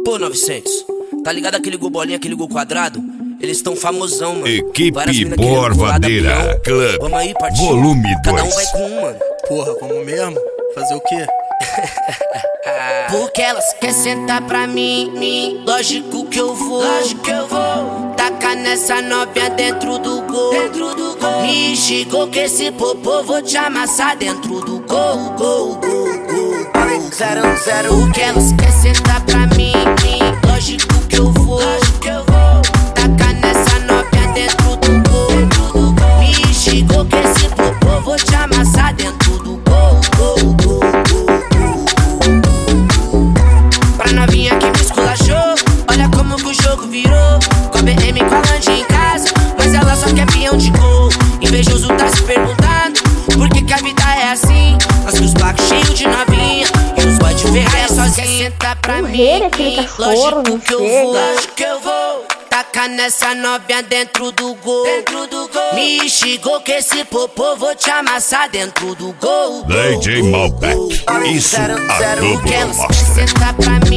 Pô, 900, tá ligado aquele gol bolinha, aquele gol quadrado? Eles tão famosão, mano. Equipe Borvadeira Club. Vamos aí, partiu. Volume 2. Cada um vai com um, mano. Porra, vamos mesmo? Fazer o quê? Porque elas querem sentar pra mim, lógico que eu vou. Tacar nessa novinha dentro do gol. Me chegou que esse popô vou te amassar dentro do gol. 0-0. Porque elas querem sentar pra mim, lógico que eu vou. Tacar nessa novinha dentro do gol. Me chegou que esse popô vou te amassar dentro do gol. Pra novinha que me esculachou, olha como que o jogo virou. Com a BM com a Lange em casa, mas ela só quer peão de gol. Invejoso tá se perguntando por que a vida é assim. Nós com os blacos cheios de novinha e os boy de Ferrari sozinho. Sentar pra mim, lógico que eu vou. Tacar nessa novinha dentro do gol. Me chegou que esse popô vou te amassar dentro do gol. DJ Malbec. Isso a Porque Globo elas mostra. querem sentar pra mim,